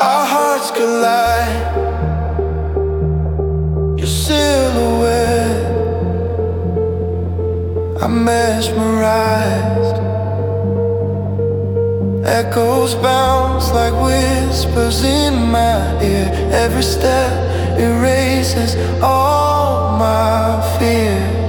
Our hearts collide. Your silhouette, I'm mesmerized. Echoes bounce like whispers in my ear. Every step erases all my fears.